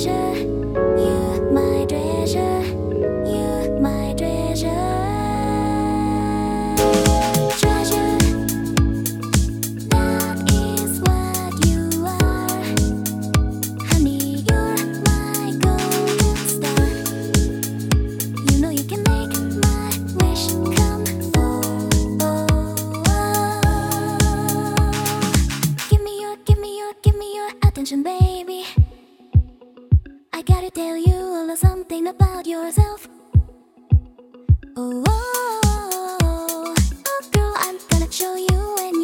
treasure, you're my treasure, you're my treasure. Treasure, that is what you are. Honey, you're my golden star. You know you can make my wish come true. Give me your attention, baby. I gotta tell you a little something about yourself. Oh, oh, oh, oh, girl, I'm gonna show you and